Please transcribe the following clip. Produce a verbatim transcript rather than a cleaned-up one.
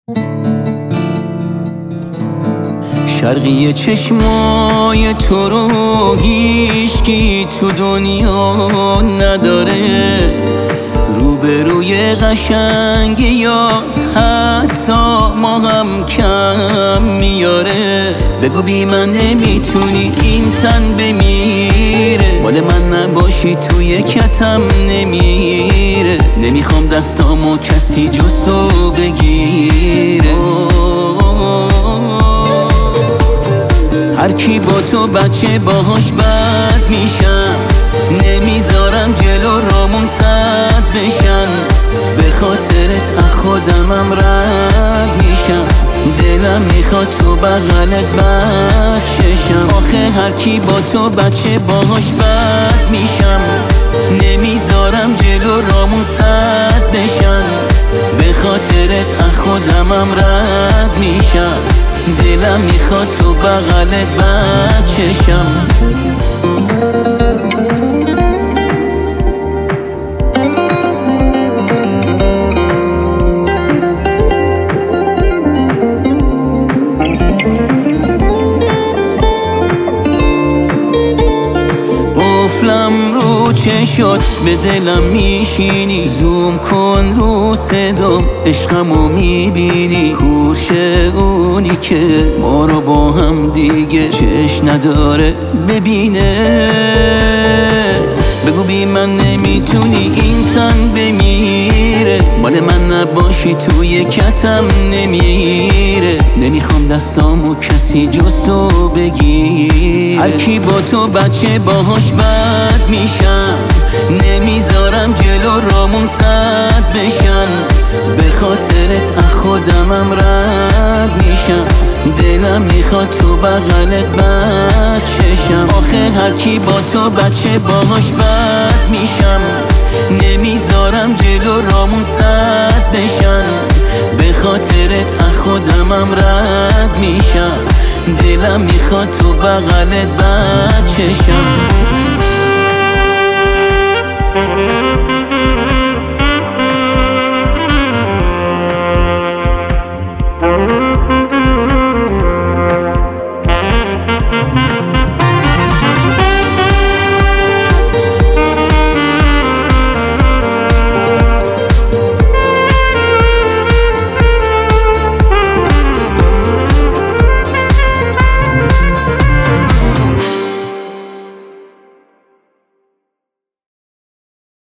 شرقی چشمای تو رو هیچکی تو دنیا نداره، روبروی قشنگ یاد حتی ما هم کم میاره. بگو بی من نمیتونی این تن بمیره، مال من نباشی توی کتم نمیره. نمیخوام دستامو کسی جز تو بگیره. هر کی با تو بچه باهاش بد میشم، نمیذارم جلو رامون صد بشن. به خاطرت از خودمم رد میشم، دلم میخواد تو بغلت بچشم. آخه هر کی با تو بچه باهاش بد میشم، نمیذارم جلو رامون صد بشن. به خاطرت از خودمم رد میشم، دلم میخواد تو بغلت بچشم. قفلم رو چشات به دلم میشینی، زوم کن رو صدام عشقمو میبینی. کورشه اونی که ما رو با هم دیگه چشم نداره ببینه. بگو بی من نمیتونی این تن بمیره، مال من نباشی توی کتم نمیره. نمیخوام دستامو کسی جز تو بگیر. هر کی با تو بچه باهاش بد میشم، نمیذارم جلو رامون صد بشن. به خاطرت از خودمم رد میشم، دلم میخواد تو بغلت بچشم. آخه هر کی با تو بچه باهاش بد میشم، نمیذارم جلو رامون صد بشن. به خاطرت از خودمم رد میشم، دلم میخواد تو بغلت بچشم.